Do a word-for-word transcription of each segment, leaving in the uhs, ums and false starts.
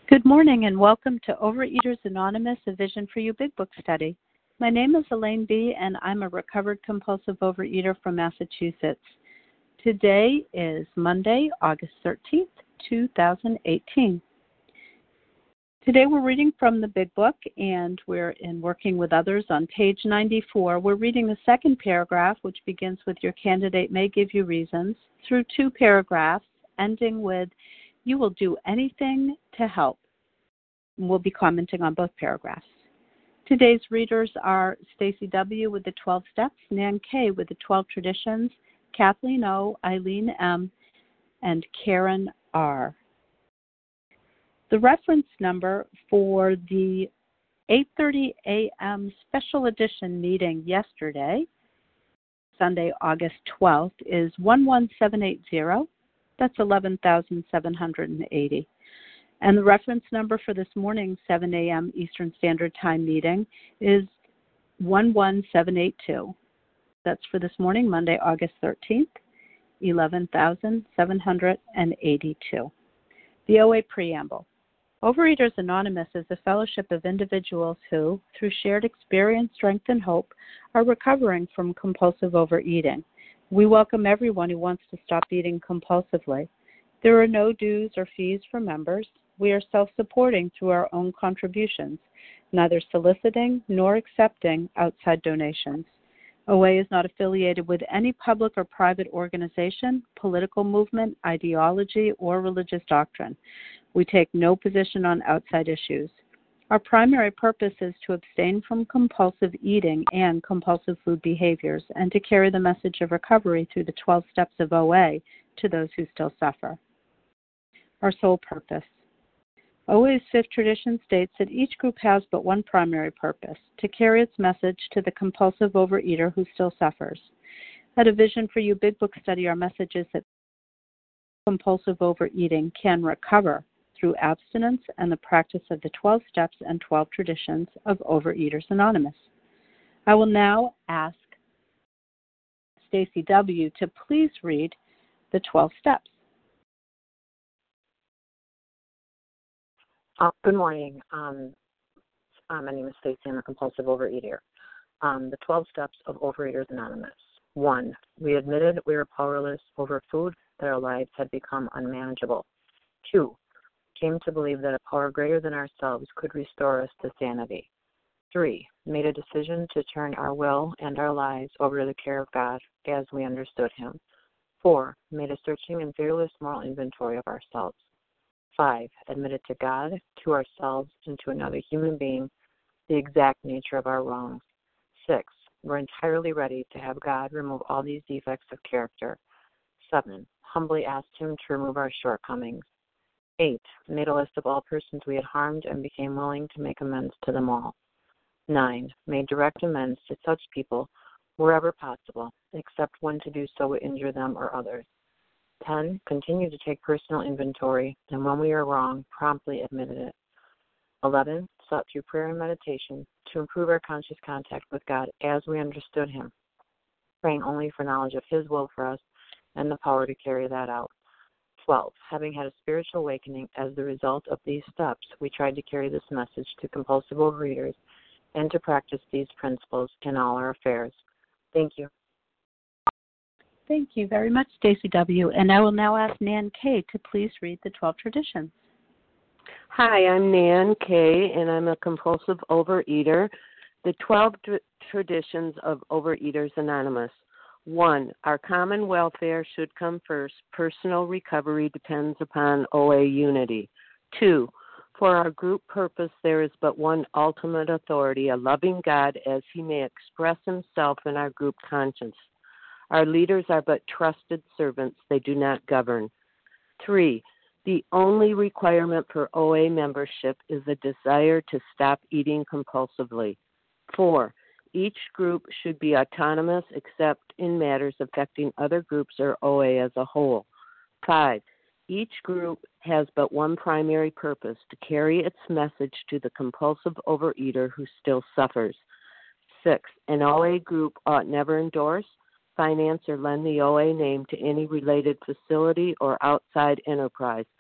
Good morning and welcome to Overeaters Anonymous, a Vision for You Big Book study. My name is Elaine B. and I'm a recovered compulsive overeater from Massachusetts. Today is Monday, August thirteenth, two thousand eighteen. Today we're reading from the Big Book and we're in Working with Others on page ninety-four. We're reading the second paragraph, which begins with your candidate may give you reasons, through two paragraphs, ending with you will do anything to help. We'll be commenting on both paragraphs. Today's readers are Stacy W. with the twelve Steps, Nan K. with the twelve Traditions, Kathleen O., Eileen M., and Karen R. The reference number for the eight thirty a.m. special edition meeting yesterday, Sunday, August twelfth, is one one seven eight zero. That's eleven thousand seven hundred eighty. And the reference number for this morning's seven a.m. Eastern Standard Time meeting is one one seven eight two. That's for this morning, Monday, August thirteenth, eleven thousand seven hundred eighty-two. The O A Preamble. Overeaters Anonymous is a fellowship of individuals who, through shared experience, strength, and hope, are recovering from compulsive overeating. We welcome everyone who wants to stop eating compulsively. There are no dues or fees for members. We are self-supporting through our own contributions, neither soliciting nor accepting outside donations. O A is not affiliated with any public or private organization, political movement, ideology, or religious doctrine. We take no position on outside issues. Our primary purpose is to abstain from compulsive eating and compulsive food behaviors and to carry the message of recovery through the twelve steps of O A to those who still suffer. Our sole purpose. O A's fifth tradition states that each group has but one primary purpose, to carry its message to the compulsive overeater who still suffers. At a Vision for You Big Book study, our message is that compulsive overeating can recover through abstinence and the practice of the twelve steps and twelve traditions of Overeaters Anonymous. I will now ask Stacy W. to please read the twelve steps. Uh, good morning. Um, uh, my name is Stacy. I'm a compulsive overeater. Um, the twelve steps of Overeaters Anonymous. One, we admitted we were powerless over food, that our lives had become unmanageable. Two, came to believe that a power greater than ourselves could restore us to sanity. Three, made a decision to turn our will and our lives over to the care of God as we understood Him. Four, made a searching and fearless moral inventory of ourselves. Five, admitted to God, to ourselves, and to another human being the exact nature of our wrongs. Six, we're entirely ready to have God remove all these defects of character. Seven, humbly asked Him to remove our shortcomings. Eight, made a list of all persons we had harmed and became willing to make amends to them all. Nine, made direct amends to such people wherever possible, except when to do so would injure them or others. Ten, continued to take personal inventory, and when we were wrong, promptly admitted it. Eleven, sought through prayer and meditation to improve our conscious contact with God as we understood Him, praying only for knowledge of His will for us and the power to carry that out. Twelve, having had a spiritual awakening as the result of these steps, we tried to carry this message to compulsive overeaters and to practice these principles in all our affairs. Thank you. Thank you very much, Stacy W. And I will now ask Nan K. to please read the twelve traditions. Hi, I'm Nan K., and I'm a compulsive overeater. The twelve tr- traditions of Overeaters Anonymous. One, our common welfare should come first. Personal recovery depends upon O A unity. Two, for our group purpose, there is but one ultimate authority, a loving God as He may express Himself in our group conscience. Our leaders are but trusted servants. They do not govern. Three, the only requirement for O A membership is a desire to stop eating compulsively. Four, each group should be autonomous except in matters affecting other groups or O A as a whole. Five, each group has but one primary purpose, to carry its message to the compulsive overeater who still suffers. Six, an O A group ought never endorse, finance, or lend the O A name to any related facility or outside enterprise.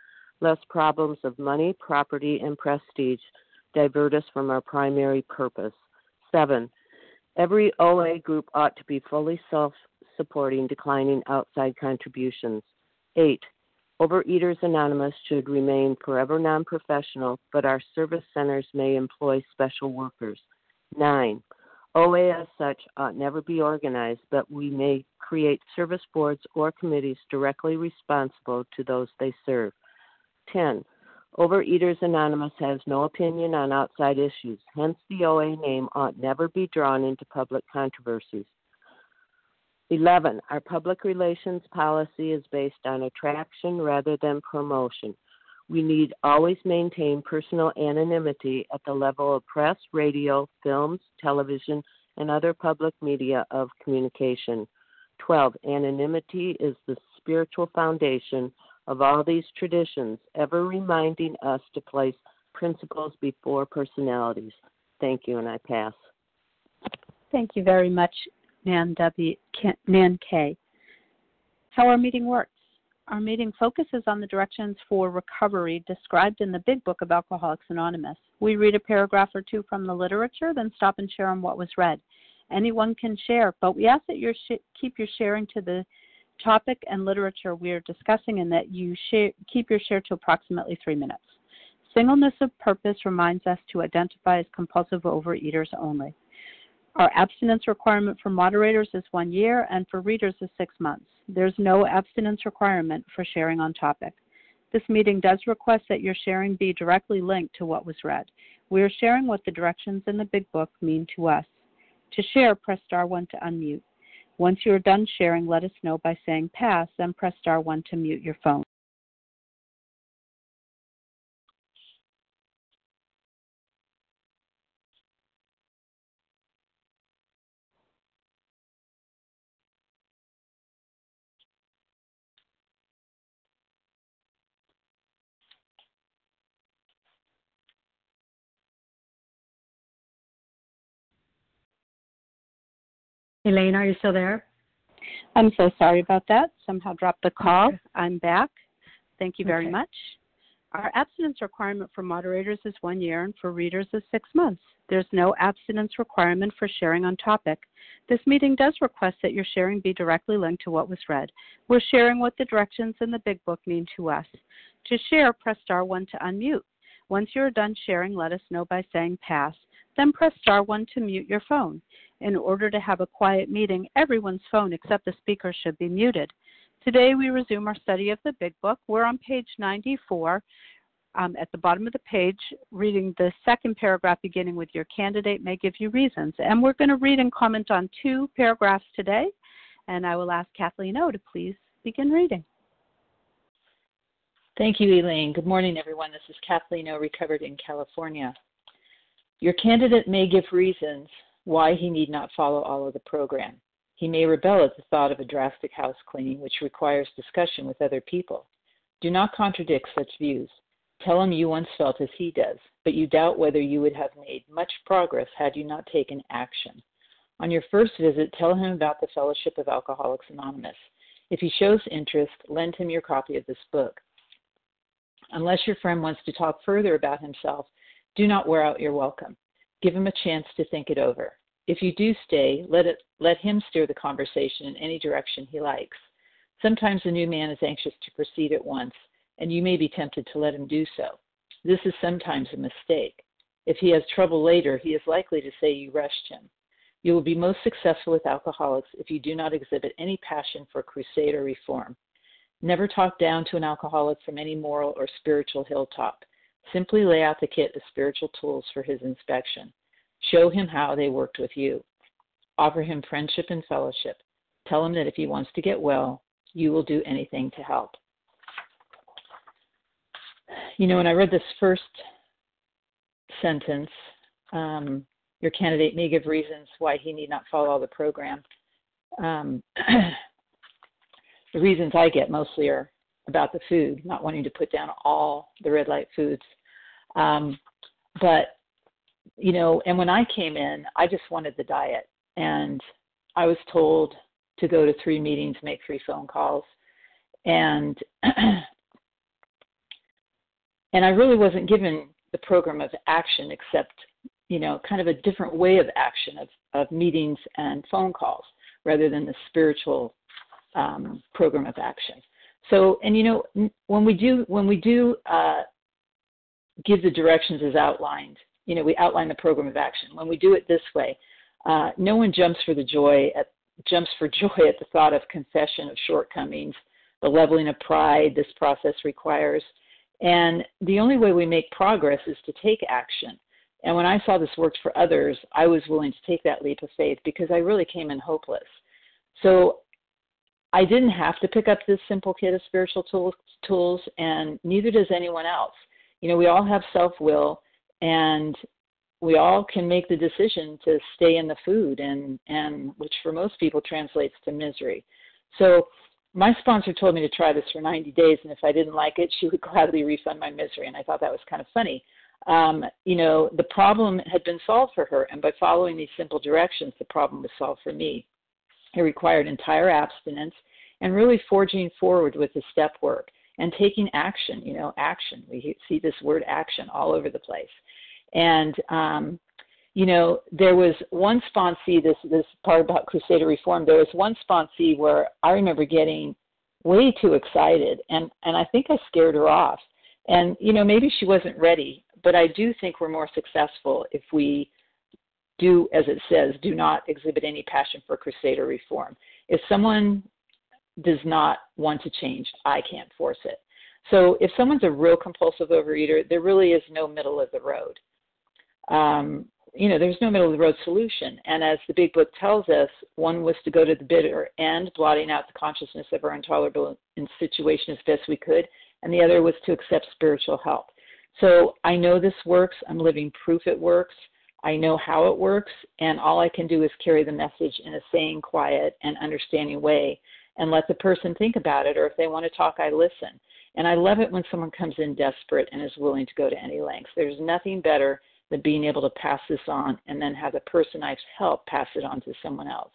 lest problems of money, property, and prestige divert us from our primary purpose. Seven, every O A group ought to be fully self-supporting, declining outside contributions. Eight, Overeaters Anonymous should remain forever non-professional, but our service centers may employ special workers. Nine, O A as such ought never be organized, but we may create service boards or committees directly responsible to those they serve. Ten, Overeaters Anonymous has no opinion on outside issues, hence the O A name ought never be drawn into public controversies. Eleven, our public relations policy is based on attraction rather than promotion. We need always maintain personal anonymity at the level of press, radio, films, television, and other public media of communication. Twelve, anonymity is the spiritual foundation of all these traditions, ever reminding us to place principles before personalities. Thank you, and I pass. Thank you very much, Nan W. Nan K. How our meeting works. Our meeting focuses on the directions for recovery described in the Big Book of Alcoholics Anonymous. We read a paragraph or two from the literature, then stop and share on what was read. Anyone can share, but we ask that you sh- keep your sharing to the topic and literature we are discussing, and that you share, keep your share to approximately three minutes. Singleness of purpose reminds us to identify as compulsive overeaters only. Our abstinence requirement for moderators is one year, and for readers is six months. There's no abstinence requirement for sharing on topic. This meeting does request that your sharing be directly linked to what was read. We are sharing what the directions in the Big Book mean to us. To share, press star one to unmute. Once you are done sharing, let us know by saying pass, then press star one to mute your phone. Elaine, are you still there? I'm so sorry about that. Somehow dropped the call. Okay. I'm back. Thank you very okay. much. Our abstinence requirement for moderators is one year, and for readers is six months. There's no abstinence requirement for sharing on topic. This meeting does request that your sharing be directly linked to what was read. We're sharing what the directions in the Big Book mean to us. To share, press star one to unmute. Once you're done sharing, let us know by saying pass. Then press star one to mute your phone. In order to have a quiet meeting, everyone's phone except the speaker should be muted. Today we resume our study of the Big Book. We're on page ninety-four. Um, at the bottom of the page, reading the second paragraph beginning with your candidate may give you reasons. And we're going to read and comment on two paragraphs today. And I will ask Kathleen O to please begin reading. Thank you, Elaine. Good morning, everyone. This is Kathleen O, recovered in California. Your candidate may give reasons why he need not follow all of the program. He may rebel at the thought of a drastic house cleaning, which requires discussion with other people. Do not contradict such views. Tell him you once felt as he does, but you doubt whether you would have made much progress had you not taken action. On your first visit, tell him about the Fellowship of Alcoholics Anonymous. If he shows interest, lend him your copy of this book. Unless your friend wants to talk further about himself, do not wear out your welcome. Give him a chance to think it over. If you do stay, let it let him steer the conversation in any direction he likes. Sometimes the new man is anxious to proceed at once, and you may be tempted to let him do so. This is sometimes a mistake. If he has trouble later, he is likely to say you rushed him. You will be most successful with alcoholics if you do not exhibit any passion for crusade or reform. Never talk down to an alcoholic from any moral or spiritual hilltop. Simply lay out the kit of spiritual tools for his inspection. Show him how they worked with you. Offer him friendship and fellowship. Tell him that if he wants to get well, you will do anything to help. You know, when I read this first sentence, um, your candidate may give reasons why he need not follow the program. Um, the reasons I get mostly are about the food, not wanting to put down all the red light foods. Um, but, you know, and when I came in, I just wanted the diet. And I was told to go to three meetings, make three phone calls. And and I really wasn't given the program of action except, you know, kind of a different way of action of, of meetings and phone calls rather than the spiritual um, program of action. So, and you know, when we do, when we do uh, give the directions as outlined, you know, we outline the program of action. When we do it this way, uh, no one jumps for the joy at, jumps for joy at the thought of confession of shortcomings, the leveling of pride this process requires. And the only way we make progress is to take action. And when I saw this worked for others, I was willing to take that leap of faith because I really came in hopeless. So I didn't have to pick up this simple kit of spiritual tools, tools, and neither does anyone else. You know, we all have self-will, and we all can make the decision to stay in the food, and, and which for most people translates to misery. So my sponsor told me to try this for ninety days, and if I didn't like it, she would gladly refund my misery, and I thought that was kind of funny. Um, you know, the problem had been solved for her, and by following these simple directions, the problem was solved for me. It required entire abstinence and really forging forward with the step work and taking action, you know, action. We see this word action all over the place. And, um, you know, there was one sponsee, this, this part about Crusader Reform, there was one sponsee where I remember getting way too excited, and, and I think I scared her off. And, you know, maybe she wasn't ready, but I do think we're more successful if we do, as it says, do not exhibit any passion for Crusader Reform. If someone does not want to change, I can't force it. So if someone's a real compulsive overeater, there really is no middle of the road. Um, you know, there's no middle of the road solution. And as the big book tells us, one was to go to the bitter end, blotting out the consciousness of our intolerable situation as best we could, and the other was to accept spiritual help. So I know this works. I'm living proof it works. I know how it works, and all I can do is carry the message in a sane, quiet, and understanding way and let the person think about it, or if they want to talk, I listen. And I love it when someone comes in desperate and is willing to go to any lengths. There's nothing better than being able to pass this on and then have the person I've helped pass it on to someone else.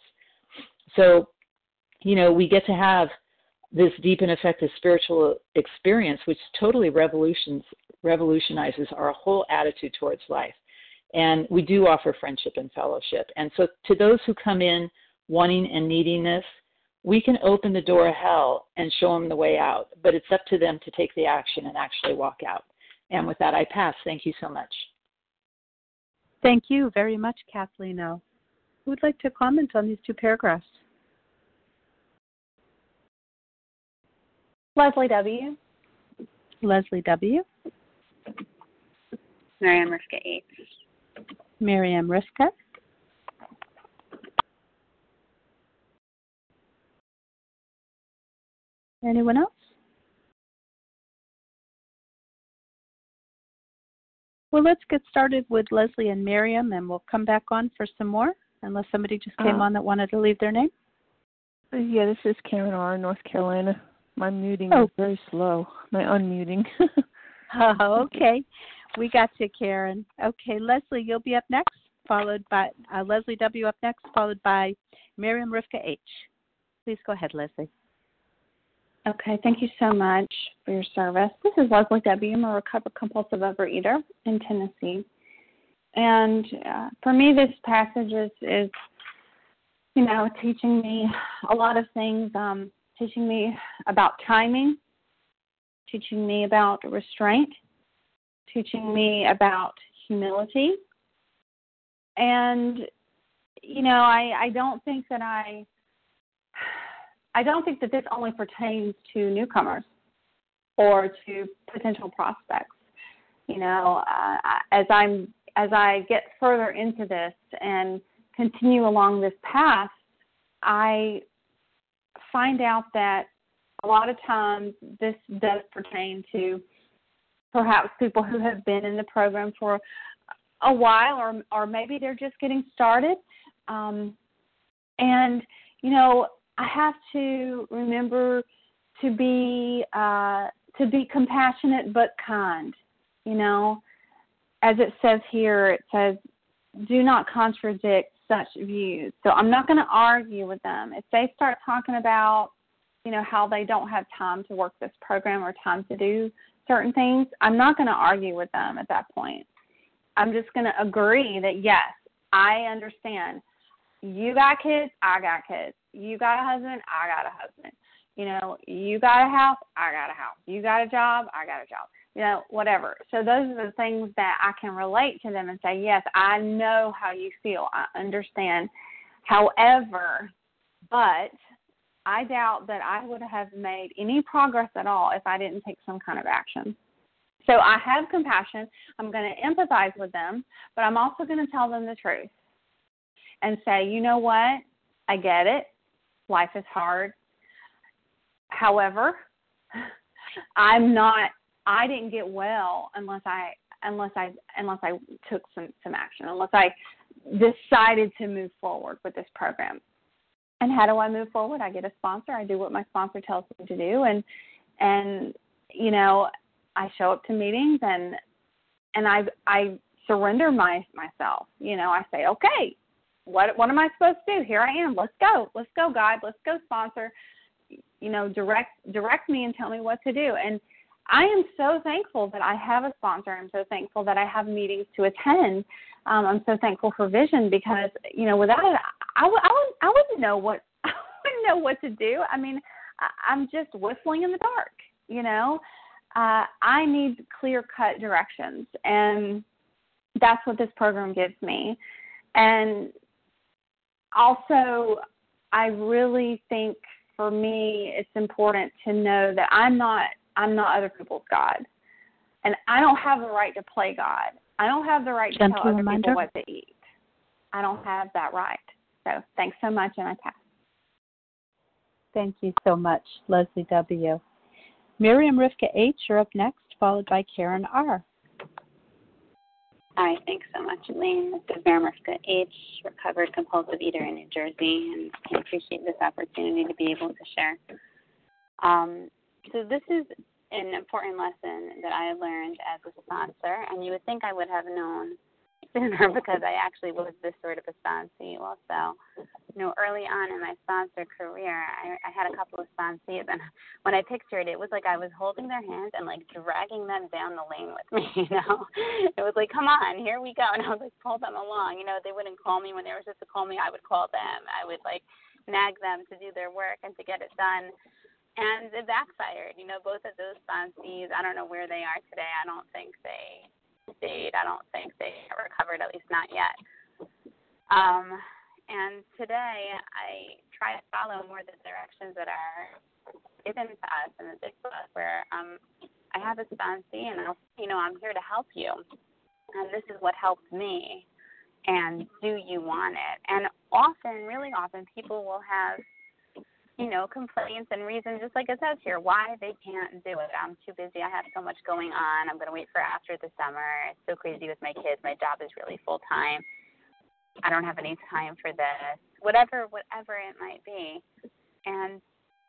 So, you know, we get to have this deep and effective spiritual experience, which totally revolutions, revolutionizes our whole attitude towards life. And we do offer friendship and fellowship. And so to those who come in wanting and needing this, we can open the door of hell and show them the way out, but it's up to them to take the action and actually walk out. And with that, I pass. Thank you so much. Thank you very much, Kathleen O. Who would like to comment on these two paragraphs? Leslie W. Leslie W. Miriam Rivka H. Miriam Rivka. Anyone else? Well, let's get started with Leslie and Miriam, and we'll come back on for some more, unless somebody just came uh, on that wanted to leave their name. Yeah, this is Karen R., North Carolina. My muting oh. is very slow, my unmuting. Oh, okay. We got you, Karen. Okay, Leslie, you'll be up next, followed by uh, Leslie W. up next, followed by Miriam Rivka H. Please go ahead, Leslie. Okay, thank you so much for your service. This is Leslie W. I'm a recovered compulsive overeater in Tennessee. And uh, for me, this passage is, is, you know, teaching me a lot of things, um, teaching me about timing, teaching me about restraint, teaching me about humility. And, you know, I, I don't think that I... I don't think that this only pertains to newcomers or to potential prospects. You know, uh, as I'm as I get further into this and continue along this path, I find out that a lot of times this does pertain to perhaps people who have been in the program for a while, or or maybe they're just getting started. Um, and you know, I have to remember to be uh, to be compassionate but kind. You know, as it says here, it says, "Do not contradict such views." So I'm not going to argue with them if they start talking about, you know, how they don't have time to work this program or time to do certain things, I'm not going to argue with them at that point. I'm just going to agree that, yes, I understand. You got kids, I got kids. You got a husband, I got a husband. You know, you got a house, I got a house. You got a job, I got a job. You know, whatever. So those are the things that I can relate to them and say, yes, I know how you feel. I understand. However, but I doubt that I would have made any progress at all if I didn't take some kind of action. So I have compassion. I'm going to empathize with them, but I'm also going to tell them the truth and say, you know what? I get it. Life is hard. However, I'm not, I didn't get well unless I, unless I, unless I took some, some action, unless I decided to move forward with this program. And how do I move forward? I get a sponsor. I do what my sponsor tells me to do. And, and, you know, I show up to meetings and, and I, I surrender my, myself. You know, I say, okay, what, what am I supposed to do? Here I am. Let's go. Let's go, God. Let's go, sponsor. You know, direct, direct me and tell me what to do. And I am so thankful that I have a sponsor. I'm so thankful that I have meetings to attend. Um, I'm so thankful for Vision because, you know, without it, I, w- I, would, I wouldn't know what I wouldn't know what to do. I mean, I, I'm just whistling in the dark, you know. Uh, I need clear-cut directions, and that's what this program gives me. And also, I really think for me it's important to know that I'm not I'm not other people's God, and I don't have the right to play God. I don't have the right to Gentle tell other reminder. people what to eat. I don't have that right. So thanks so much, and I pass. Thank you so much, Leslie W. Miriam Rivka H., you're up next, followed by Karen R. Hi, thanks so much, Elaine. This is Miriam Rivka H., recovered compulsive eater in New Jersey, and I appreciate this opportunity to be able to share. Um, so this is an important lesson that I learned as a sponsor, and you would think I would have known sooner because I actually was this sort of a sponsee also. You know, early on in my sponsor career, I, I had a couple of sponsees, and when I pictured it, it was like I was holding their hands and, like, dragging them down the lane with me, you know. It was like, come on, here we go. And I was like, pull them along. You know, they wouldn't call me when they were supposed to call me. I would call them. I would, like, nag them to do their work and to get it done. And it backfired. You know, both of those sponsees, I don't know where they are today. I don't think they stayed. I don't think they recovered, at least not yet. Um, and today I try to follow more the directions that are given to us in the Big Book, where um, I have a sponsee and I'll, you know, I'm here to help you. And this is what helped me. And do you want it? And often, really often, people will have, you know, complaints and reasons, just like it says here, why they can't do it. I'm too busy. I have so much going on. I'm going to wait for after the summer. It's so crazy with my kids. My job is really full time. I don't have any time for this. Whatever, whatever it might be. And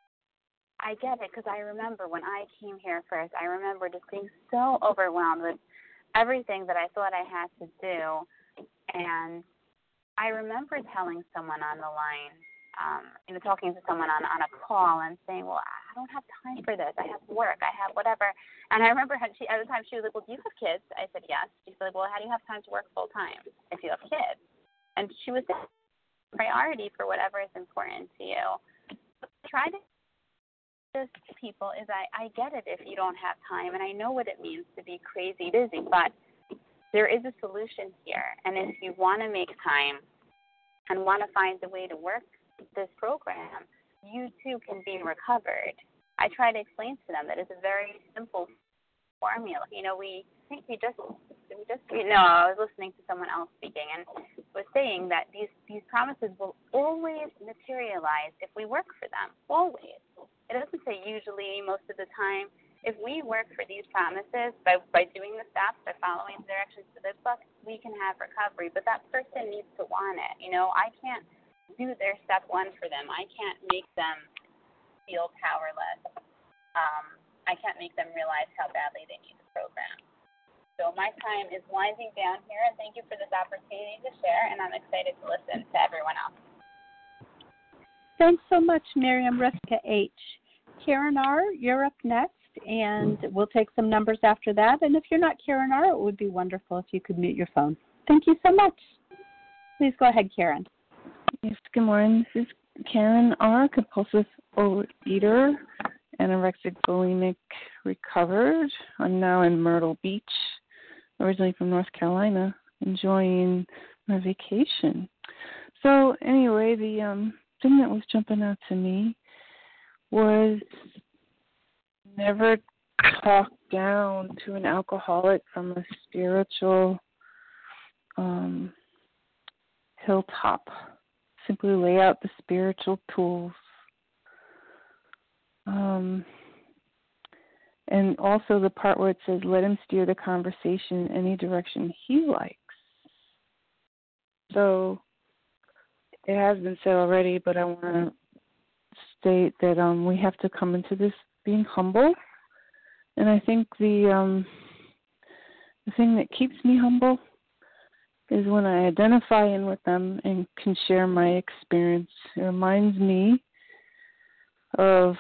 I get it because I remember when I came here first, I remember just being so overwhelmed with everything that I thought I had to do. And I remember telling someone on the line, Um, you know, talking to someone on, on a call and saying, well, I don't have time for this. I have work. I have whatever. And I remember how she, at the time she was like, well, do you have kids? I said, yes. She said, well, how do you have time to work full time if you have kids? And she was saying priority for whatever is important to you. Try to just to people is I, I get it if you don't have time, and I know what it means to be crazy busy, but there is a solution here. And if you want to make time and want to find a way to work this program, you too can be recovered. I try to explain to them that it's a very simple formula. You know, we think we just, we just, you know, I was listening to someone else speaking and was saying that these, these promises will always materialize if we work for them, always. It doesn't say usually, most of the time. If we work for these promises by, by doing the steps, by following the directions to this book, we can have recovery. But that person needs to want it. You know, I can't do their step one for them. I can't make them feel powerless. Um, I can't make them realize how badly they need the program. So my time is winding down here, and thank you for this opportunity to share, and I'm excited to listen to everyone else. Thanks so much, Miriam Rivka H. Karen R., you're up next, and we'll take some numbers after that. And if you're not Karen R., it would be wonderful if you could mute your phone. Thank you so much. Please go ahead, Karen. Yes, good morning. This is Karen R., compulsive overeater, anorexic bulimic recovered. I'm now in Myrtle Beach, originally from North Carolina, enjoying my vacation. So anyway, the um, thing that was jumping out to me was never talk down to an alcoholic from a spiritual um, hilltop. Simply lay out the spiritual tools. Um, and also the part where it says, let him steer the conversation in any direction he likes. So it has been said already, but I want to state that um, we have to come into this being humble. And I think the um, the thing that keeps me humble is when I identify in with them and can share my experience. It reminds me of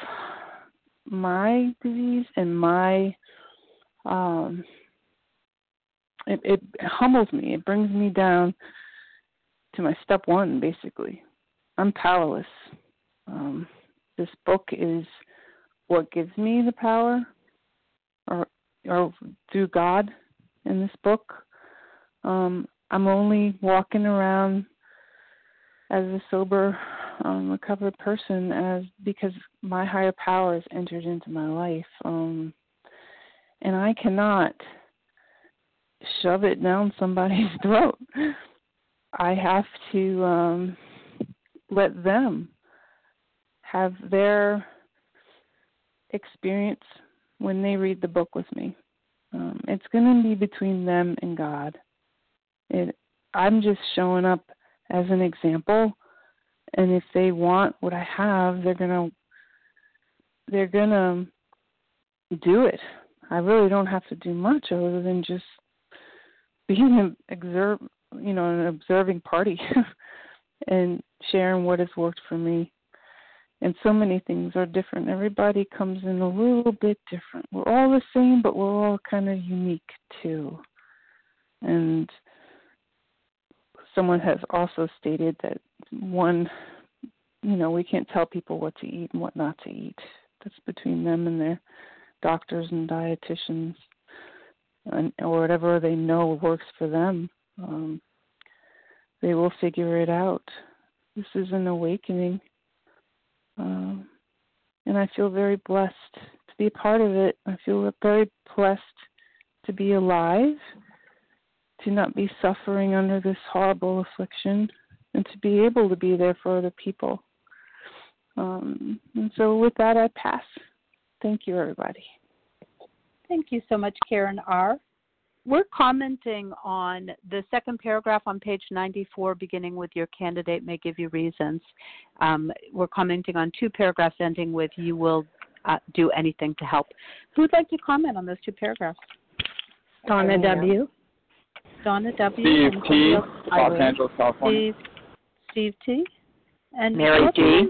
my disease and my, um, it, it humbles me. It brings me down to my step one, basically. I'm powerless. Um, this book is what gives me the power, or, or through God in this book. Um, I'm only walking around as a sober, um, recovered person as because my higher power has entered into my life. Um, and I cannot shove it down somebody's throat. I have to um, let them have their experience when they read the book with me. Um, it's going to be between them and God. It, I'm just showing up as an example, and if they want what I have, they're gonna they're gonna do it. I really don't have to do much other than just being an observe, you know, an observing party and sharing what has worked for me. And so many things are different. Everybody comes in a little bit different. We're all the same, but we're all kind of unique too. And someone has also stated that one, you know, we can't tell people what to eat and what not to eat. That's between them and their doctors and dietitians, and, or whatever they know works for them. Um, they will figure it out. This is an awakening. Um, and I feel very blessed to be a part of it. I feel very blessed to be alive, to not be suffering under this horrible affliction, and to be able to be there for other people. Um, and so with that, I pass. Thank you, everybody. Thank you so much, Karen R. We're commenting on the second paragraph on page ninety-four, beginning with your candidate may give you reasons. Um, we're commenting on two paragraphs ending with you will uh, do anything to help. Who would like to comment on those two paragraphs? Donna W. Donna W. Steve and T. Los Angeles, California. Steve, Steve T. And Mary G.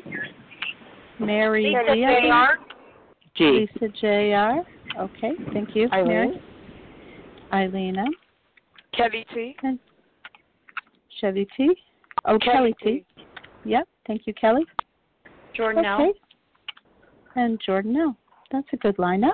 Mary Lisa G. J R. G. Lisa J R. Okay, thank you. Eileen. Mary. Eileen M. Kevy T. And Chevy T. Oh, Kelly, Kelly T. T. Yep, thank you, Kelly. Jordan okay. L. And Jordan L. That's a good lineup.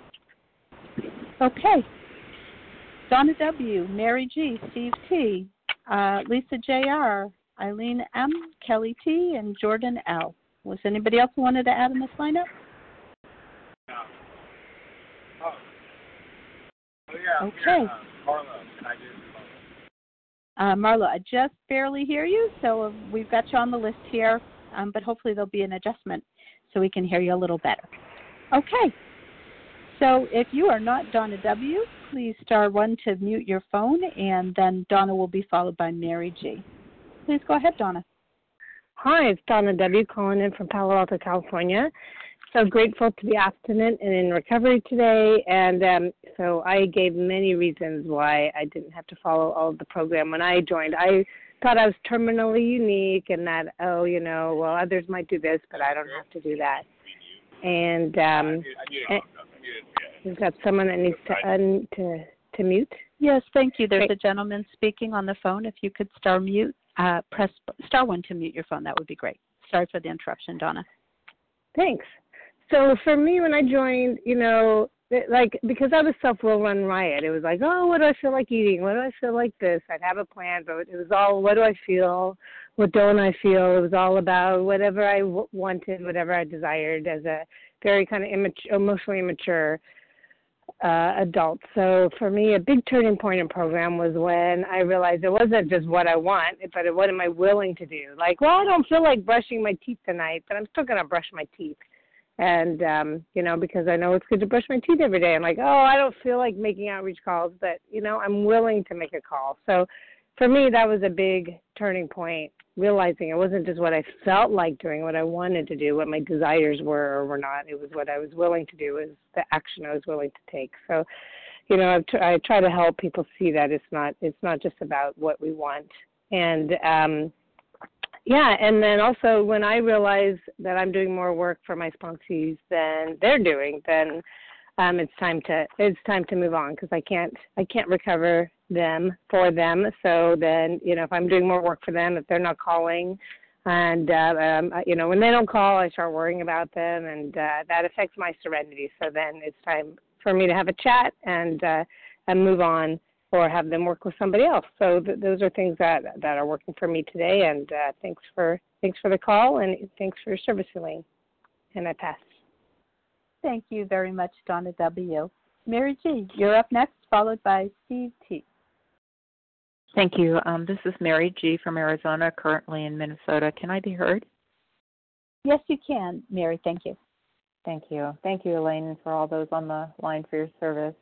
Okay. Donna W., Mary G., Steve T., uh, Lisa J R., Eileen M., Kelly T., and Jordan L. Was anybody else who wanted to add in this lineup? No. Oh. Oh, yeah. Okay. Yeah, uh, Marlo, can I do Uh, Marlo, I just barely hear you, so we've got you on the list here, um, but hopefully there'll be an adjustment so we can hear you a little better. Okay. So if you are not Donna W., please star one to mute your phone, and then Donna will be followed by Mary G. Please go ahead, Donna. Hi, it's Donna W. calling in from Palo Alto, California. So grateful to be abstinent and in recovery today. And um, so I gave many reasons why I didn't have to follow all of the program when I joined. I thought I was terminally unique and that, oh, you know, well, others might do this, but I don't have to do that. And, um, and We've got someone that needs to un, to to mute. Yes, thank you. There's Great. a gentleman speaking on the phone. If you could star mute, uh, press star one to mute your phone, that would be great. Sorry for the interruption, Donna. Thanks. So for me, when I joined, you know, like, because I was self-will run riot, it was like, oh, what do I feel like eating? What do I feel like this? I'd have a plan, but it was all, what do I feel? What don't I feel? It was all about whatever I w- wanted, whatever I desired as a very kind of immature, emotionally immature uh, adult. So for me, a big turning point in program was when I realized it wasn't just what I want, but what am I willing to do? Like, well, I don't feel like brushing my teeth tonight, but I'm still going to brush my teeth. And, um, you know, because I know it's good to brush my teeth every day. I'm like, oh, I don't feel like making outreach calls, but, you know, I'm willing to make a call. So for me, that was a big turning point, realizing it wasn't just what I felt like doing, what I wanted to do, what my desires were or were not. It was what I was willing to do, is the action I was willing to take. So, you know, I've t- I try to help people see that it's not it's not just about what we want. And, um yeah, and then also when I realize that I'm doing more work for my sponsees than they're doing, then um, it's time to it's time to move on, because I can't I can't recover them for them. So then, you know, if I'm doing more work for them, if they're not calling, and uh, um, you know, when they don't call, I start worrying about them, and uh, that affects my serenity. So then it's time for me to have a chat and uh, and move on, or have them work with somebody else. So th- those are things that that are working for me today. And uh, thanks for thanks for the call, and thanks for your service, Elaine. And I pass. Thank you very much, Donna W. Mary G., you're up next, followed by Steve T. Thank you. Um, this is Mary G. from Arizona, currently in Minnesota. Can I be heard? Yes, you can, Mary. Thank you. Thank you. Thank you, Elaine, and for all those on the line for your service.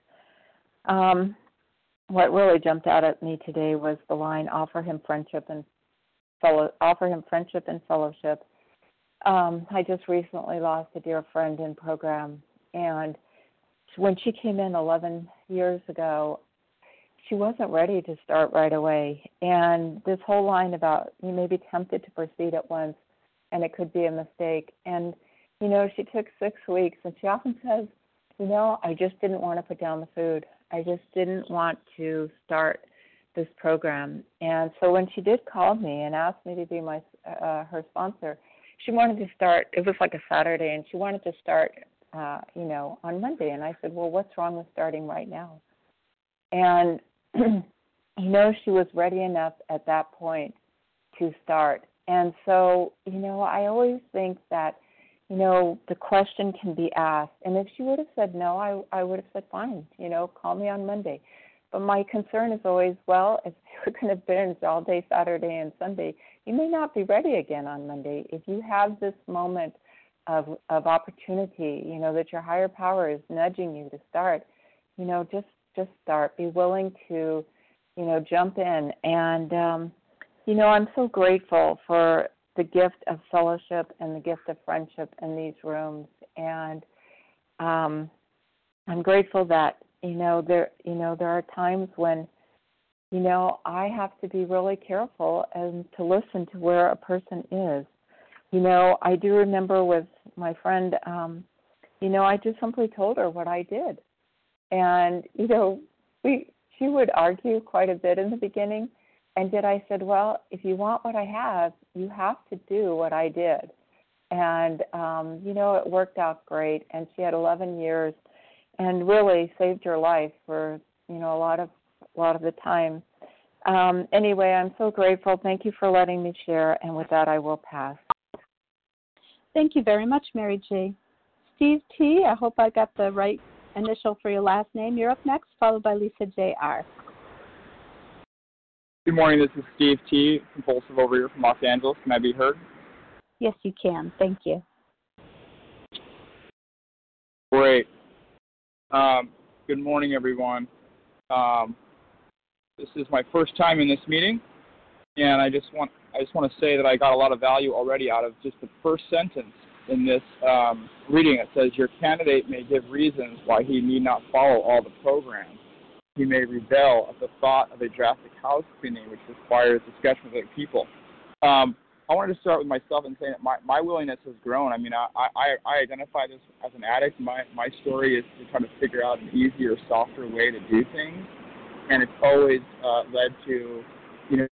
Um, What really jumped out at me today was the line, offer him friendship and fellow, offer him friendship and fellowship. Um, I just recently lost a dear friend in program, and when she came in eleven years ago, she wasn't ready to start right away. And this whole line about you may be tempted to proceed at once, and it could be a mistake. And, you know, she took six weeks, and she often says, you know, I just didn't want to put down the food. I just didn't want to start this program. And so when she did call me and asked me to be my uh, her sponsor, she wanted to start, it was like a Saturday, and she wanted to start, uh, you know, on Monday. And I said, well, what's wrong with starting right now? And, you know, she was ready enough at that point to start. And so, you know, I always think that, you know, the question can be asked. And if she would have said no, I, I would have said, fine, you know, call me on Monday. But my concern is always, well, if you're going to binge all day Saturday and Sunday, you may not be ready again on Monday. If you have this moment of of opportunity, you know, that your higher power is nudging you to start, you know, just, just start. Be willing to, you know, jump in. And, um, you know, I'm so grateful for the gift of fellowship and the gift of friendship in these rooms. And um, I'm grateful that, you know, there, you know, there are times when, you know, I have to be really careful and to listen to where a person is. You know, I do remember with my friend, um, you know, I just simply told her what I did. And, you know, we she would argue quite a bit in the beginning. And did I said, well, if you want what I have, you have to do what I did. And, um, you know, it worked out great. And she had eleven years and really saved her life for, you know, a lot of a lot of the time. Um, anyway, I'm so grateful. Thank you for letting me share. And with that, I will pass. Thank you very much, Mary G. Steve T., I hope I got the right initial for your last name. You're up next, followed by Lisa J R. Good morning, this is Steve T., compulsive overeater from Los Angeles. Can I be heard? Yes, you can. Thank you. Great. Um, good morning, everyone. Um, this is my first time in this meeting, and I just want I just want to say that I got a lot of value already out of just the first sentence in this um, reading. It says, your candidate may give reasons why he need not follow all the programs. He may rebel at the thought of a drastic house cleaning which requires discussion with other people. Um, I wanted to start with myself and say that my, my willingness has grown. I mean, I, I, I identify this as an addict. My, my story is to try to figure out an easier, softer way to do things. And it's always uh, led to, you know,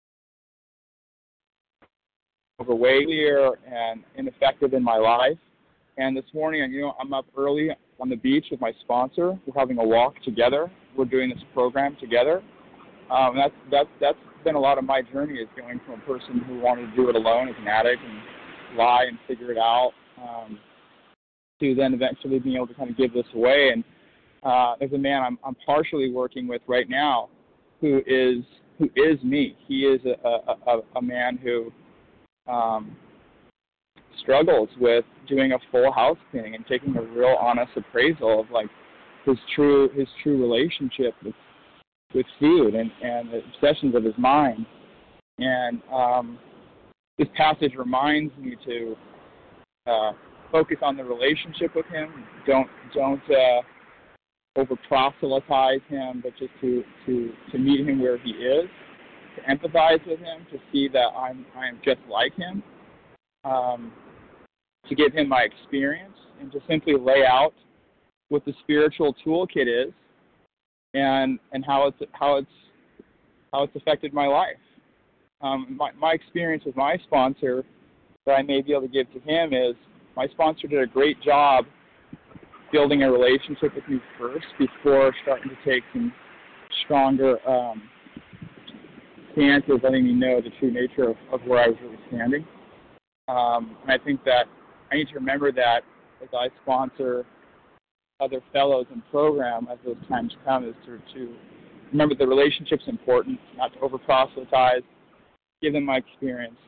overweight here and ineffective in my life. And this morning, you know, I'm up early on the beach with my sponsor. We're having a walk together. We're doing this program together. Um, that's that's that's been a lot of my journey, is going from a person who wanted to do it alone as an addict and lie and figure it out, um, to then eventually being able to kind of give this away. And uh, there's a man I'm, I'm partially working with right now who is who is me. He is a a, a man who um, struggles with doing a full house cleaning and taking a real honest appraisal of like his true his true relationship with with food and, and the obsessions of his mind. And um, this passage reminds me to uh, focus on the relationship with him. Don't don't uh, over proselytize him, but just to, to, to meet him where he is, to empathize with him, to see that I'm I am just like him, um, to give him my experience, and to simply lay out what the spiritual toolkit is, and and how it's how it's how it's affected my life. Um, my my experience with my sponsor that I may be able to give to him is, my sponsor did a great job building a relationship with me first before starting to take some stronger um, stances, letting me know the true nature of, of where I was really standing. Um, and I think that I need to remember that as I sponsor other fellows in program as those times come, is to, to remember the relationship's important, not to over proselytize, give them my experience,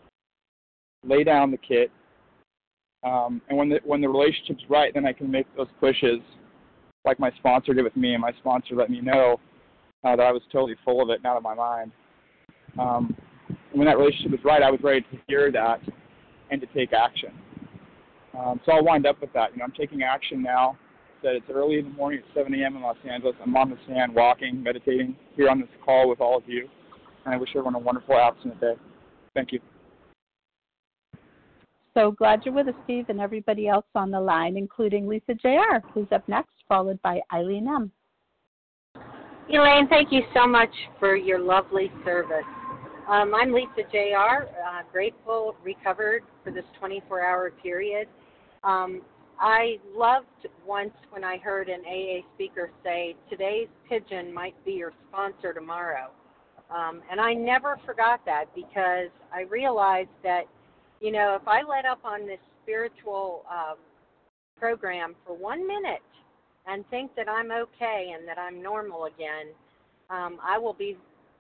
lay down the kit, um, and when the when the relationship's right, then I can make those pushes like my sponsor did with me, and my sponsor let me know uh, that I was totally full of it and out of my mind. Um, and when that relationship was right, I was ready to hear that and to take action. Um, so I'll wind up with that. You know, I'm taking action now. That it's early in the morning at seven a.m. in Los Angeles. I'm on the sand, walking, meditating here on this call with all of you. And I wish everyone a wonderful abstinent day. Thank you. So glad you're with us, Steve, and everybody else on the line, including Lisa J R, who's up next, followed by Eileen M. Elaine, thank you so much for your lovely service. Um, I'm Lisa J R, uh, grateful, recovered for this twenty-four hour period. Um, I loved once when I heard an A A speaker say, today's pigeon might be your sponsor tomorrow. Um, and I never forgot that, because I realized that, you know, if I let up on this spiritual um, program for one minute and think that I'm okay and that I'm normal again, um, I will be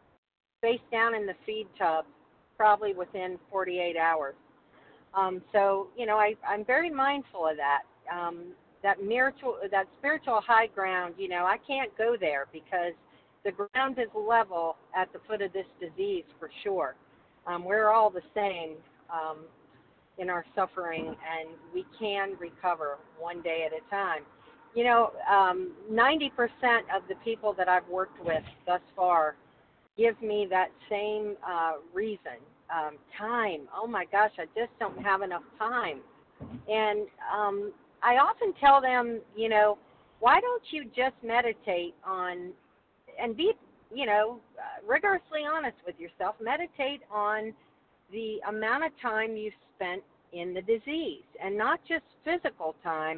face down in the feed tub probably within forty-eight hours. Um, so, you know, I, I'm very mindful of that. Um, that spiritual, that spiritual high ground, you know, I can't go there because the ground is level at the foot of this disease for sure. Um, we're all the same um, in our suffering, and we can recover one day at a time. You know, um, ninety percent of the people that I've worked with thus far give me that same uh, reason. Um, time. Oh my gosh, I just don't have enough time. And um, I often tell them, you know, why don't you just meditate on, and be, you know, uh, rigorously honest with yourself, meditate on the amount of time you've spent in the disease, and not just physical time,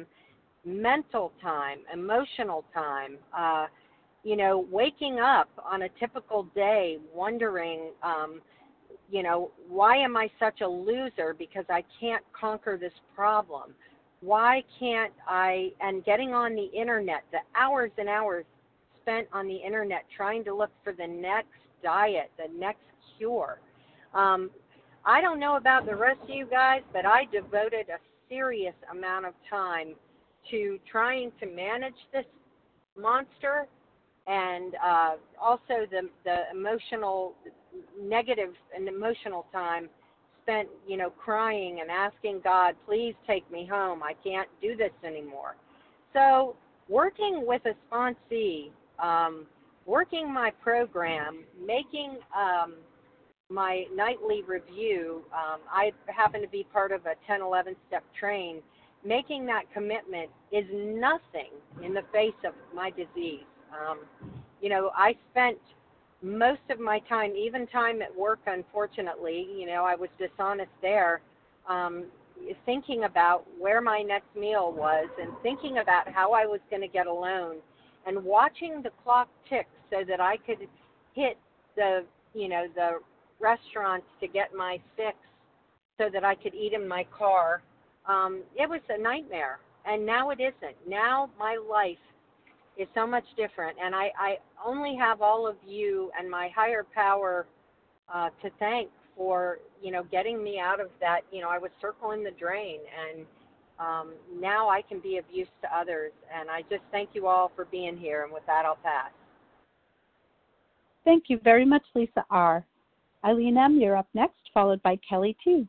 mental time, emotional time, uh, you know, waking up on a typical day wondering, um, you know, why am I such a loser because I can't conquer this problem? Why can't I, and getting on the internet, the hours and hours spent on the internet trying to look for the next diet, the next cure. Um, I don't know about the rest of you guys, but I devoted a serious amount of time to trying to manage this monster, and uh, also the the emotional, negative and emotional time spent, you know, crying and asking God, please take me home. I can't do this anymore. So working with a sponsee, um, working my program, making um, my nightly review, um, I happen to be part of a ten eleven step train. Making that commitment is nothing in the face of my disease. Um, you know, I spent most of my time, even time at work, unfortunately, you know, I was dishonest there, um, thinking about where my next meal was and thinking about how I was going to get a loan and watching the clock tick so that I could hit the, you know, the restaurants to get my fix so that I could eat in my car. Um, it was a nightmare, and now it isn't. Now my life is so much different, and I, I only have all of you and my higher power uh, to thank for, you know, getting me out of that. You know, I was circling the drain, and um, now I can be of use to others, and I just thank you all for being here, and with that, I'll pass. Thank you very much, Lisa R. Eileen M., you're up next, followed by Kelly T.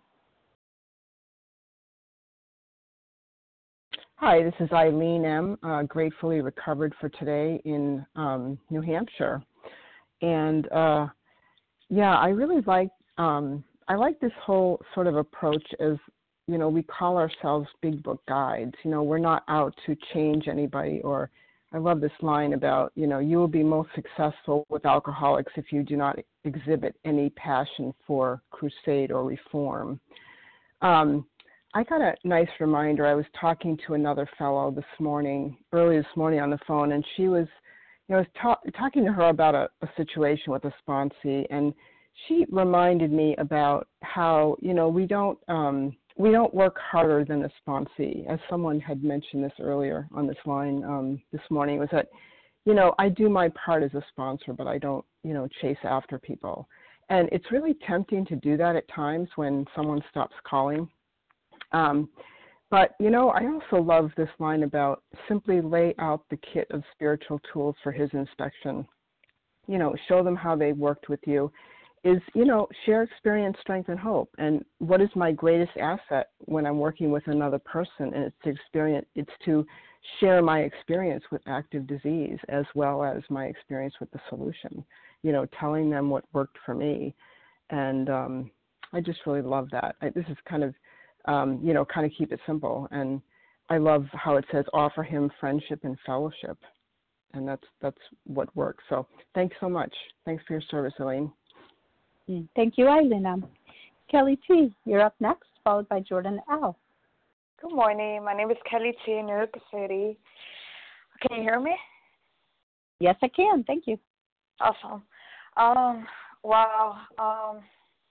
Hi, this is Eileen M., uh, gratefully recovered for today in um, New Hampshire. And uh, yeah, I really like, um, I like this whole sort of approach as, you know, we call ourselves Big Book Guides. You know, we're not out to change anybody, or I love this line about, you know, you will be most successful with alcoholics if you do not exhibit any passion for crusade or reform. Um, I got a nice reminder. I was talking to another fellow this morning, early this morning on the phone, and she was, you know, I was ta- talking to her about a, a situation with a sponsee, and she reminded me about how, you know, we don't um, we don't work harder than a sponsee. As someone had mentioned this earlier on this line um, this morning, was that, you know, I do my part as a sponsor, but I don't, you know, chase after people. And it's really tempting to do that at times when someone stops calling. Um, but, you know, I also love this line about simply lay out the kit of spiritual tools for his inspection. You know, show them how they worked with you. Is, you know, share experience, strength, and hope. And what is my greatest asset when I'm working with another person? And it's to experience, it's to share my experience with active disease as well as my experience with the solution. You know, telling them what worked for me. And um, I just really love that. I, this is kind of, um, you know, kind of keep it simple. And I love how it says offer him friendship and fellowship. And that's that's what works. So thanks so much. Thanks for your service, Elaine. Thank you, Eileen. Um, Kelly T., you're up next, followed by Jordan L. Good morning. My name is Kelly T. in New York City. Can you hear me? Yes, I can. Thank you. Awesome. Um, wow. Um,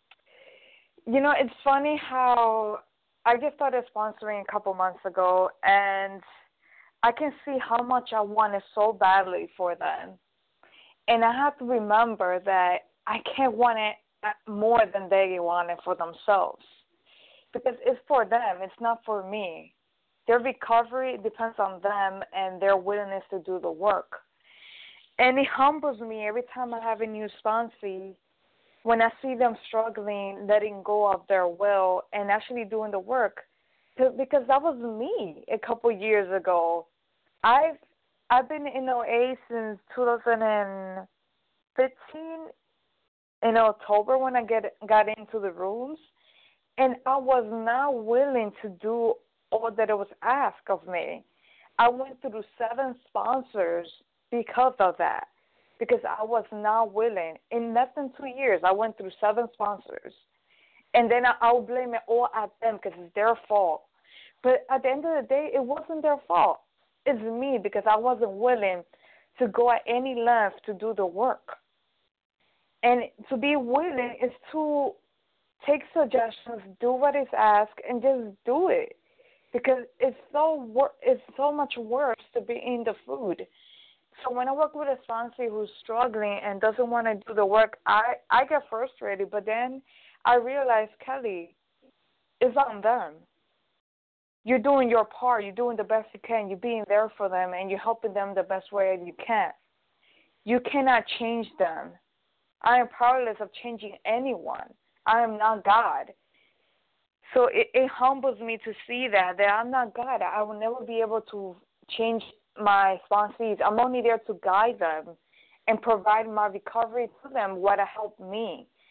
you know, it's funny how I just started sponsoring a couple months ago, and I can see how much I wanted so badly for them. And I have to remember that I can't want it more than they want it for themselves, because it's for them. It's not for me. Their recovery depends on them and their willingness to do the work. And it humbles me every time I have a new sponsee, when I see them struggling, letting go of their will and actually doing the work, because that was me a couple years ago. I've I've been in O A since two thousand fifteen. In October, when I get got into the rooms, and I was not willing to do all that it was asked of me. I went through seven sponsors because of that, because I was not willing. In less than two years, I went through seven sponsors, and then I, I'll blame it all at them because it's their fault. But at the end of the day, it wasn't their fault. It's me, because I wasn't willing to go at any length to do the work. And to be willing is to take suggestions, do what is asked, and just do it, because it's so wor- it's so much worse to be in the food. So when I work with a sponsor who's struggling and doesn't want to do the work, I, I get frustrated. But then I realize, Kelly, it's on them. You're doing your part. You're doing the best you can. You're being there for them, and you're helping them the best way you can. You cannot change them. I am powerless of changing anyone. I am not God. So it, it humbles me to see that, that I'm not God. I will never be able to change my sponsees. I'm only there to guide them and provide my recovery to them, what helped me.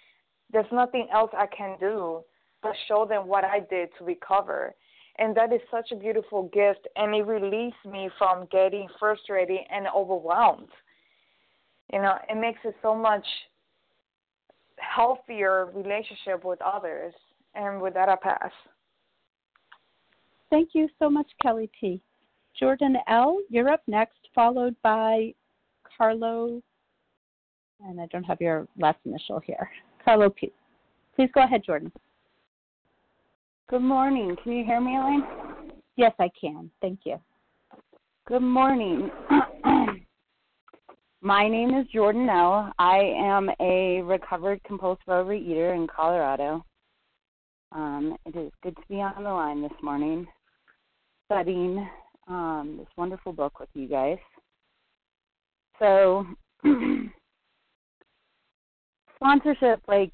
there's nothing else I can do but show them what I did to recover. And that is such a beautiful gift, and it released me from getting frustrated and overwhelmed. You know, it makes it so much healthier relationship with others. And with that, I pass. Thank you so much, Kelly P. Jordan L., you're up next, followed by Carlo, and I don't have your last initial here, Carlo P. Please go ahead, Jordan. Good morning. Can you hear me, Elaine? Yes, I can. Thank you. Good morning. My name is Jordan L. I am a recovered compulsive overeater in Colorado. Um, it is good to be on the line this morning, studying um, this wonderful book with you guys. So, sponsorship, like,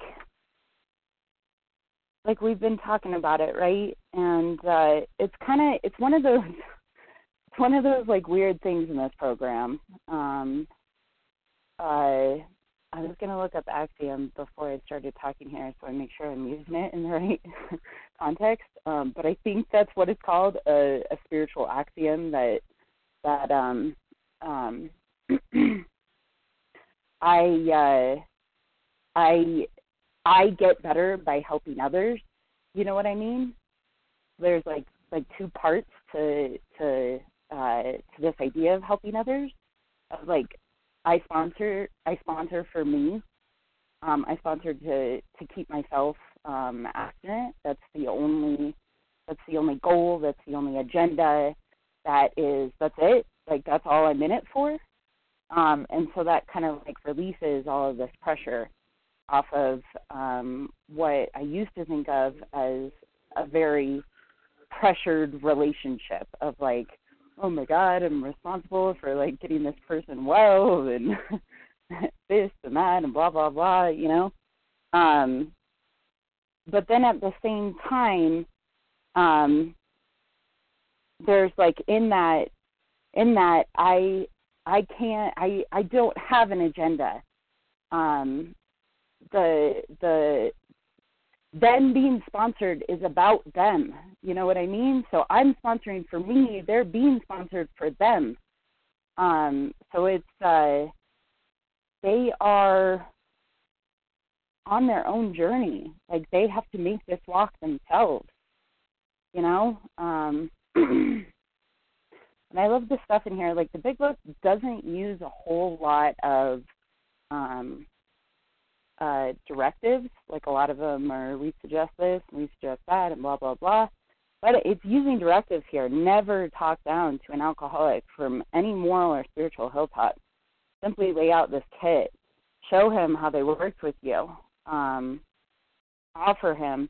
like we've been talking about it, right? And uh, it's kind of, it's one of those, it's one of those like weird things in this program. Um, uh, I was going to look up Axiom before I started talking here, so I make sure I'm using it in the right context. Um, but I think that's what it's called, a, a spiritual axiom that that um, um, I uh, I I get better by helping others. You know what I mean? There's like like two parts to to uh, to this idea of helping others. Like I sponsor I sponsor for me. Um, I sponsor to to keep myself um, abstinent. That's the only that's the only goal. That's the only agenda. That is that's it. Like that's all I'm in it for. Um, and so that kind of like releases all of this pressure off of um, what I used to think of as a very pressured relationship of like, oh my God, I'm responsible for like getting this person well and this and that and blah, blah, blah, you know. Um, but then at the same time, um, there's like in that, in that I, I can't, I, I don't have an agenda. Um, the, the, them being sponsored is about them. You know what I mean? So I'm sponsoring for me. They're being sponsored for them. Um, so it's, uh, they are on their own journey. Like they have to make this walk themselves, you know? Um, and I love the stuff in here. Like the big book doesn't use a whole lot of, um, Uh, directives, like a lot of them are we suggest this, we suggest that, and blah, blah, blah. But it's using directives here. Never talk down to an alcoholic from any moral or spiritual hilltop. Simply lay out this kit. Show him how they worked with you. Um, offer him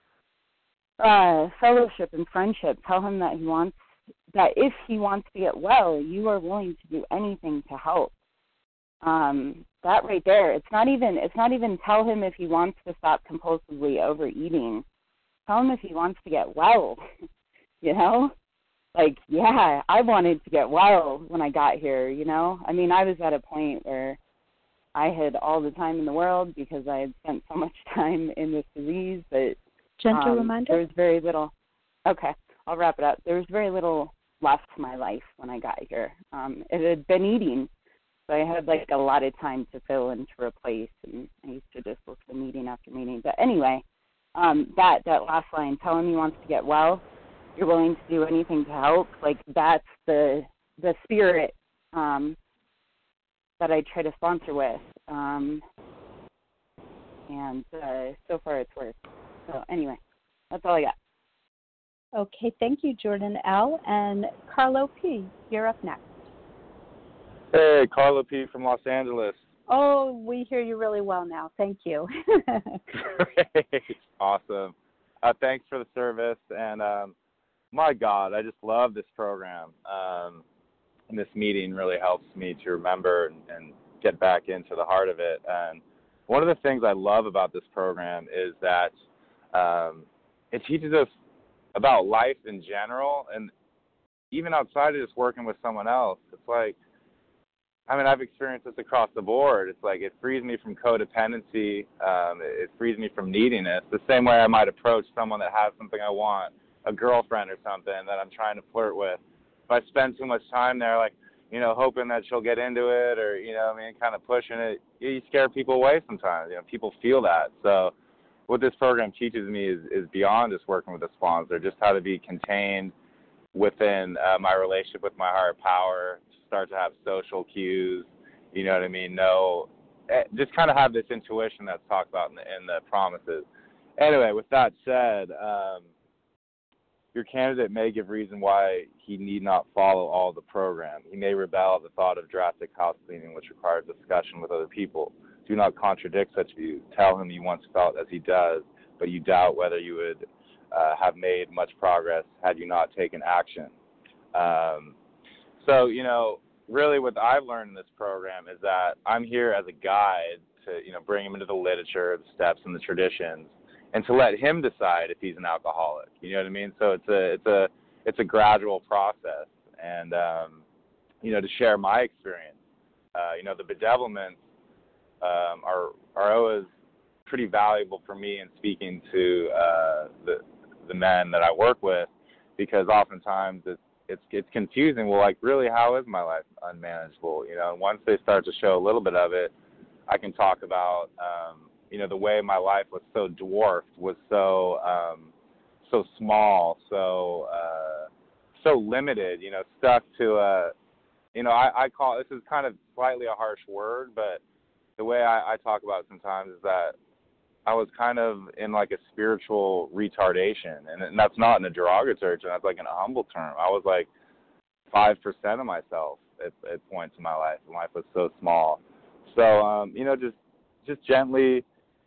uh, fellowship and friendship. Tell him that he wants, that if he wants to get well, you are willing to do anything to help. Um, that right there, it's not even, it's not even tell him if he wants to stop compulsively overeating. Tell him if he wants to get well, you know? Like, yeah, I wanted to get well when I got here, you know? I mean, I was at a point where I had all the time in the world because I had spent so much time in this disease that Gentle um, reminder? there was very little, okay, I'll wrap it up. There was very little left to my life when I got here. Um, it had been eating. So I had like a lot of time to fill and to replace, and I used to just look for meeting after meeting. But anyway, um, that that last line, tell him he wants to get well, you're willing to do anything to help. Like that's the the spirit um, that I try to sponsor with, um, and uh, so far it's worked. So anyway, that's all I got. Okay, thank you, Jordan L. And Carlo P., you're up next. Hey, Carlo P. from Los Angeles. Oh, we hear you really well now. Thank you. Great. Awesome. Uh, thanks for the service. And um, my God, I just love this program. Um, and this meeting really helps me to remember and, and get back into the heart of it. And one of the things I love about this program is that um, it teaches us about life in general. And even outside of just working with someone else, it's like, I mean, I've experienced this across the board. It's like it frees me from codependency. Um, it, it frees me from neediness. The same way I might approach someone that has something I want, a girlfriend or something that I'm trying to flirt with. If I spend too much time there, like, you know, hoping that she'll get into it or, you know, I mean, kind of pushing it, you scare people away sometimes. You know, people feel that. So what this program teaches me is, is beyond just working with a sponsor, just how to be contained within uh, my relationship with my higher power, start to have social cues, you know what I mean? Know, just kind of have this intuition that's talked about in the, in the promises. Anyway, with that said, um, your candidate may give reason why he need not follow all the program. He may rebel at the thought of drastic house cleaning, which requires discussion with other people. Do not contradict such views. Tell him you once felt as he does, but you doubt whether you would uh, have made much progress had you not taken action. Um, so, you know, really what I've learned in this program is that I'm here as a guide to, you know, bring him into the literature, the steps, and the traditions, and to let him decide if he's an alcoholic. You know what I mean? So it's a it's a it's a gradual process, and um, you know, to share my experience. Uh, you know, the bedevilments um, are are always pretty valuable for me in speaking to uh, the the men that I work with, because oftentimes it's it's it's confusing. Well, like, really, how is my life unmanageable? You know, and once they start to show a little bit of it, I can talk about um, you know, the way my life was so dwarfed, was so um, so small, so uh, so limited. You know, stuck to a, you know, I, I call, this is kind of slightly a harsh word, but the way I, I talk about it sometimes is that I was kind of in like a spiritual retardation, and, and that's not in a derogatory term, that's like in a humble term. I was like five percent of myself at, at points in my life, and life was so small. So, um, you know, just just gently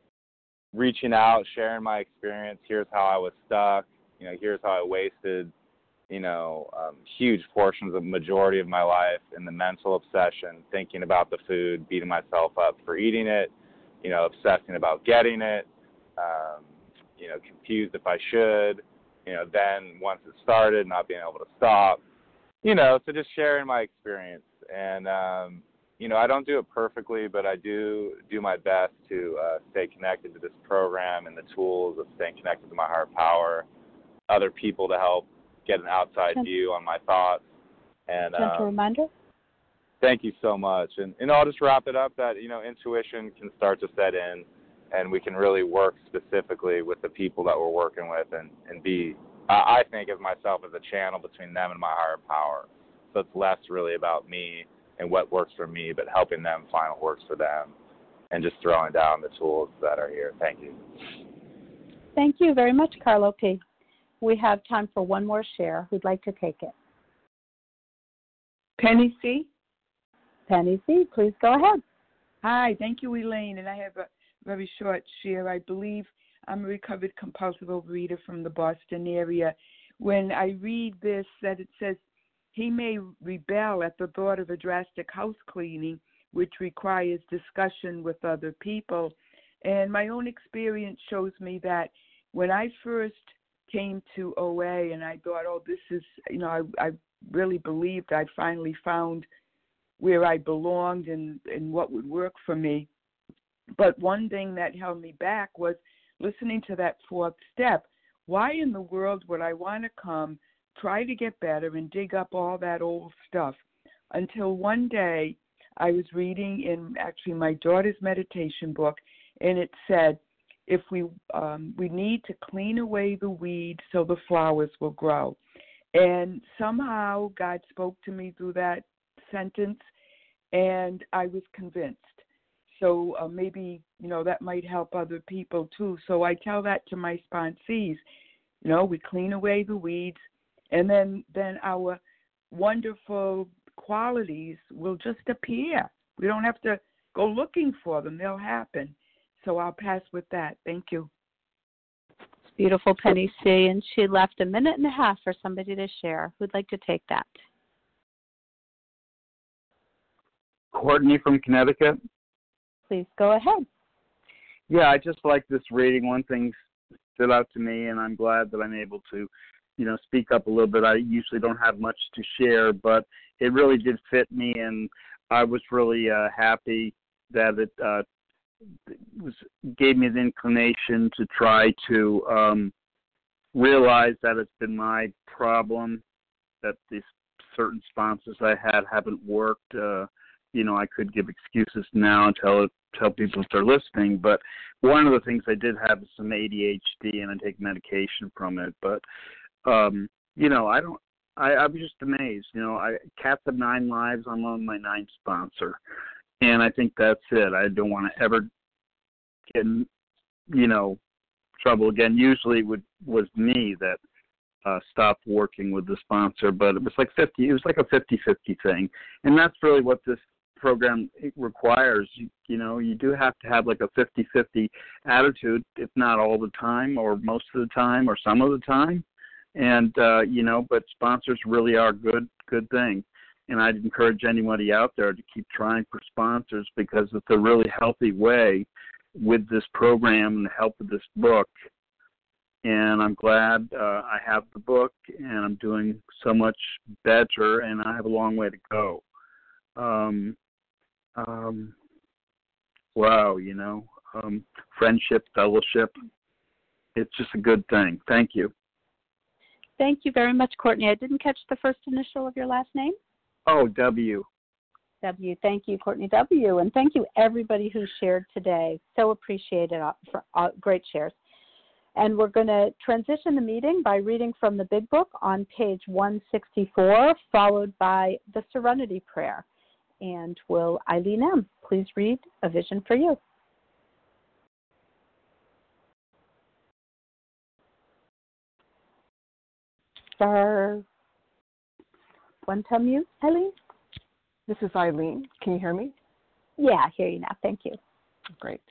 reaching out, sharing my experience. Here's how I was stuck. You know, here's how I wasted, you know, um, huge portions of the majority of my life in the mental obsession, thinking about the food, beating myself up for eating it, you know, obsessing about getting it, um, you know, confused if I should, you know, then once it started, not being able to stop, you know, so just sharing my experience. And, um, you know, I don't do it perfectly, but I do do my best to uh, stay connected to this program and the tools of staying connected to my higher power, other people to help get an outside Gentle, view on my thoughts. And gentle um, reminder. Thank you so much. And, and I'll just wrap it up that, you know, intuition can start to set in, and we can really work specifically with the people that we're working with and, and be, uh, I think of myself as a channel between them and my higher power. So it's less really about me and what works for me, but helping them find what works for them, and just throwing down the tools that are here. Thank you. Thank you very much, Carlo P. We have time for one more share. Who'd like to take it? Penny C. Penny C., please go ahead. Hi, thank you, Elaine. And I have a very short share. I believe I'm a recovered compulsive overeater from the Boston area. When I read this, that it says, he may rebel at the thought of a drastic house cleaning, which requires discussion with other people. And my own experience shows me that when I first came to O A and I thought, oh, this is, you know, I, I really believed I'd finally found where I belonged and, and what would work for me. But one thing that held me back was listening to that fourth step. Why in the world would I want to come, try to get better, and dig up all that old stuff? Until one day I was reading in actually my daughter's meditation book, and it said, if we um, we need to clean away the weeds so the flowers will grow. And somehow God spoke to me through that sentence, and I was convinced. So uh, maybe, you know, that might help other people too. So I tell that to my sponsees. You know, we clean away the weeds, and then, then our wonderful qualities will just appear. We don't have to go looking for them. They'll happen. So I'll pass with that. Thank you. It's beautiful, Penny C. And she left a minute and a half for somebody to share. Who'd like to take that? Courtney from Connecticut. Please go ahead. Yeah, I just like this reading. One thing stood out to me, and I'm glad that I'm able to, you know, speak up a little bit. I usually don't have much to share, but it really did fit me. And I was really uh, happy that it uh, was gave me the inclination to try to um, realize that it's been my problem that these certain sponsors I had haven't worked. Uh, you know, I could give excuses now and tell tell people if they're listening, but one of the things I did have is some A D H D, and I take medication from it. But um, you know, I don't. I, I was just amazed. You know, I Cats of Nine Lives. I'm on my ninth sponsor, and I think that's it. I don't want to ever get in, you know, trouble again. Usually, it would was me that uh, stopped working with the sponsor, but it was like fifty. It was like a fifty-fifty thing, and that's really what this program requires. You, you know, you do have to have like a fifty-fifty attitude, if not all the time, or most of the time, or some of the time. And, uh, you know, but sponsors really are a good, good thing. And I'd encourage anybody out there to keep trying for sponsors, because it's a really healthy way with this program and the help of this book. And I'm glad uh, I have the book, and I'm doing so much better, and I have a long way to go. Um, um, wow, you know, um, friendship, fellowship, it's just a good thing. Thank you. Thank you very much, Courtney. I didn't catch the first initial of your last name. Oh, W. W. Thank you, Courtney W. And thank you, everybody who shared today. So appreciated for uh, great shares. And we're going to transition the meeting by reading from the Big Book on page one sixty-four, followed by the Serenity Prayer. And will Eileen M. please read A Vision for You? Star one to mute, Eileen? This is Eileen. Can you hear me? Yeah, I hear you now. Thank you. Great.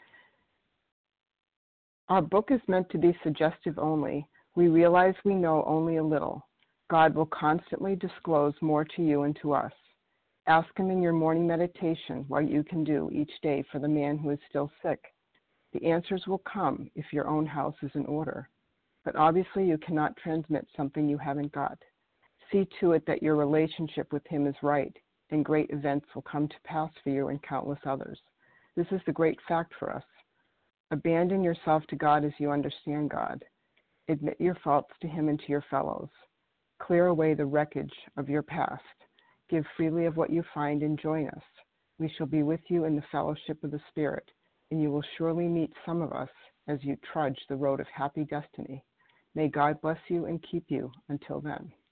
Our book is meant to be suggestive only. We realize we know only a little. God will constantly disclose more to you and to us. Ask Him in your morning meditation what you can do each day for the man who is still sick. The answers will come if your own house is in order. But obviously you cannot transmit something you haven't got. See to it that your relationship with Him is right, and great events will come to pass for you and countless others. This is the great fact for us. Abandon yourself to God as you understand God. Admit your faults to Him and to your fellows. Clear away the wreckage of your past. Give freely of what you find and join us. We shall be with you in the fellowship of the Spirit, and you will surely meet some of us as you trudge the road of happy destiny. May God bless you and keep you until then.